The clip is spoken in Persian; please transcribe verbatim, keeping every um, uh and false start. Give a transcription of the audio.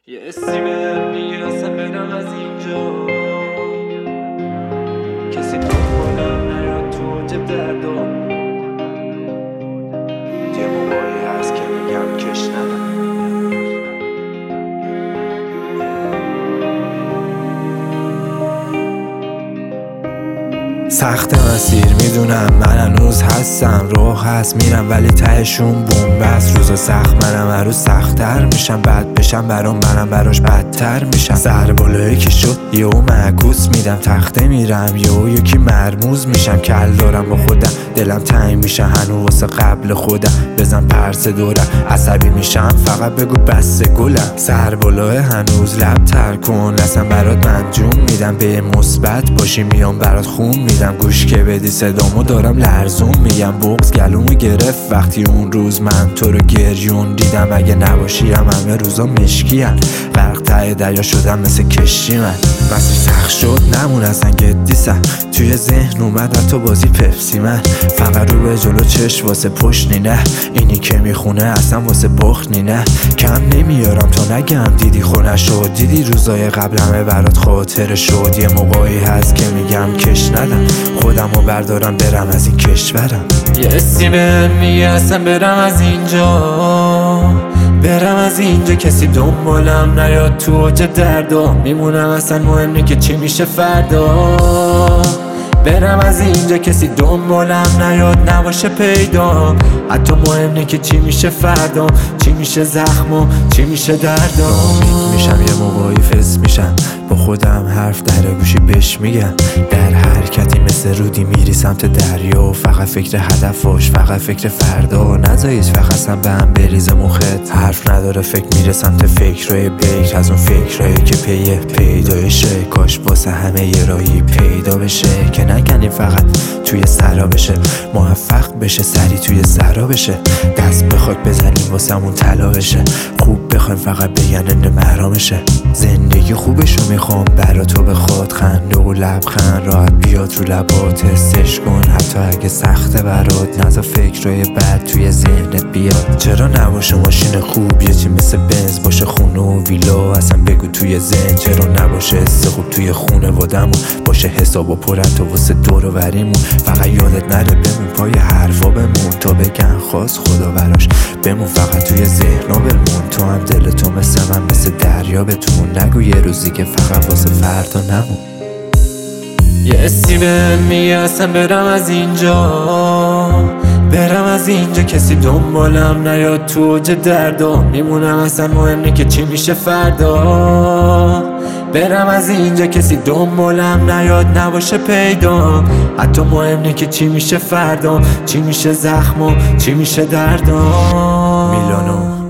یه اسمی بهم میرسم برم از اینجا، کسی دنبالم نیاد تو اوج دردم. یه موقعی هست که میگم کش ندم. سخت مسیر میدونم، من هنوز هستم، روح هست میرم ولی تهشون بومبست. روزا سخت منم هر روز سخت‌تر میشم، بد بشم برام منم براش بدتر میشم. سر بالایی که شد یهو معکوس میدم، تخته میرم یهو یکی مرموز میشم. کل دارم با خودم، دلم تنگ میشه هنوز واسه قبل خودم. بزن پرس دورم عصبی میشم، فقط بگو بس گلم. سر بالای هنوز لب تر کن، لسم برات من جون میدم. به مثبت باشی میام برات خون میدم، گوش که بدی صدامو دارم لرزون میگم. بغض گلومو گرفت وقتی اون روز من تو رو گریون دیدم. اگه نباشی هم همه روزا مشکی‌ان، غرق ته دریا شدم مثل کشتی. من مسیر سخت شد نمون اصلا گدی سن، توی ذهن اومد حتی بازی پپسی. من فقط رو به جلو چش واسه پشت نینه، اینی که میخونه اصلا واسه بخت نینه. کم نمیارم تا نگم دیدی خونه شد، دیدی روزای قبلمه برات خاطر شد. یه موقعی هست که میگم کش ندم، خودم رو بردارم برم از این کشورم. یه اسمی بهم میرسم برم از اینجا، برم از اینجا کسی دنبالم نیاد تو اوج دردم. میمونم اصلا مهم نی که چی میشه فردا. برم از اینجا کسی دنبالم نیاد نباشه پیدا. حتی مهم نی که چی میشه فردا، چی میشه زخم و چی میشه دردم. میشم یه موقعی فس میشم، با خودم حرف در گوشی بش میگم. در حرکتی مثل رودی میری سمت دریا، فقط فکر هدفش، فقط فکر فردا. نذارید فقط هم به هم بریزه مخت، حرف نداره فکر میره سمت فکرهای بکر. از اون فکرهایی که پیه پیدایشه، کاش واسه همه یه راهی پیدا بشه. که نکنیم فقط توی سرا بشه، موفق بشه سری توی سرا بشه. دست به خاک بزنیم واسمون طلا بشه، خوب بخوایم فقط بگن ان محرامشه. زندگی خوبشو میخوام برا تو بخواد، خنده و لبخند راحت بیاد رو لبات. حسش کن حتی اگه سخته برات، نذار فکرای بد توی ذهنت بیاد. چرا نباشه ماشین خوب یه چی مثل بنز، باشه خونه و ویلا اصلا بگو توی ذهن. چرا نباشه حس خوب توی خونه وادمون، باشه حساب و پرت و واسه دور و بریمون. فقط یادت نره بمون پای حرفا بمون، تا بگن خواست خدا براش بمون. فقط توی ذهنا بمون، تو هم دل تو مثل من مثل دریا بتون. نگو یه روزی که فقط واسه فردا نمون. یه اسمی بهم میرسم برم از اینجا، برم از اینجا کسی دنبالم نیاد تو اوج دردم. میمونم اصلا مهم نی که چی میشه فردا. برم از اینجا کسی دنبالم نیاد نباشه پیدا. حتی مهم نی که چی میشه فردا، چی میشه زخم و چی میشه دردم. میلانو